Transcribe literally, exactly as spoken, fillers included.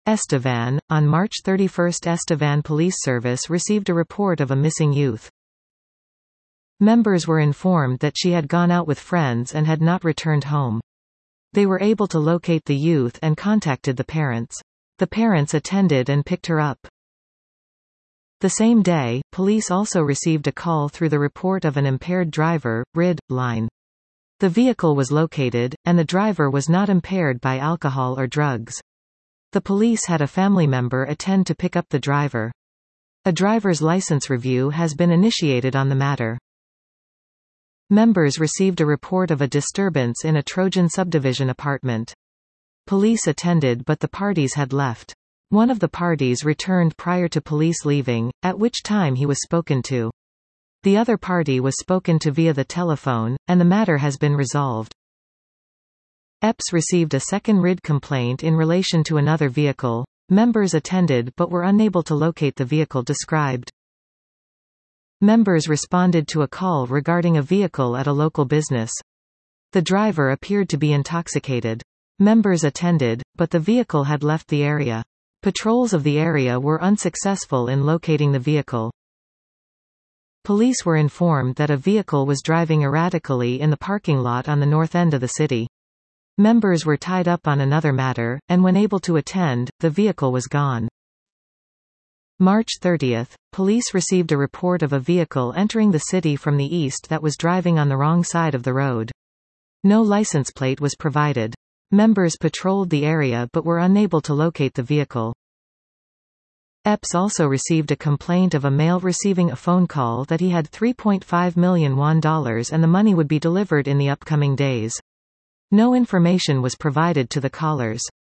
Estevan. On March thirty-first, Estevan Police Service received a report of a missing youth. Members were informed that she had gone out with friends and had not returned home. They were able to locate the youth and contacted the parents. The parents attended and picked her up. The same day, police also received a call through the report of an impaired driver, R I D, line. The vehicle was located, and the driver was not impaired by alcohol or drugs. The police had a family member attend to pick up the driver. A driver's license review has been initiated on the matter. Members received a report of a disturbance in a Trojan subdivision apartment. Police attended but the parties had left. One of the parties returned prior to police leaving, at which time he was spoken to. The other party was spoken to via the telephone, and the matter has been resolved. E P S received a second R I D complaint in relation to another vehicle. Members attended but were unable to locate the vehicle described. Members responded to a call regarding a vehicle at a local business. The driver appeared to be intoxicated. Members attended, but the vehicle had left the area. Patrols of the area were unsuccessful in locating the vehicle. Police were informed that a vehicle was driving erratically in the parking lot on the north end of the city. Members were tied up on another matter, and when able to attend, the vehicle was gone. March thirtieth, police received a report of a vehicle entering the city from the east that was driving on the wrong side of the road. No license plate was provided. Members patrolled the area but were unable to locate the vehicle. E P S also received a complaint of a male receiving a phone call that he had three point five million won dollars and the money would be delivered in the upcoming days. No information was provided to the callers.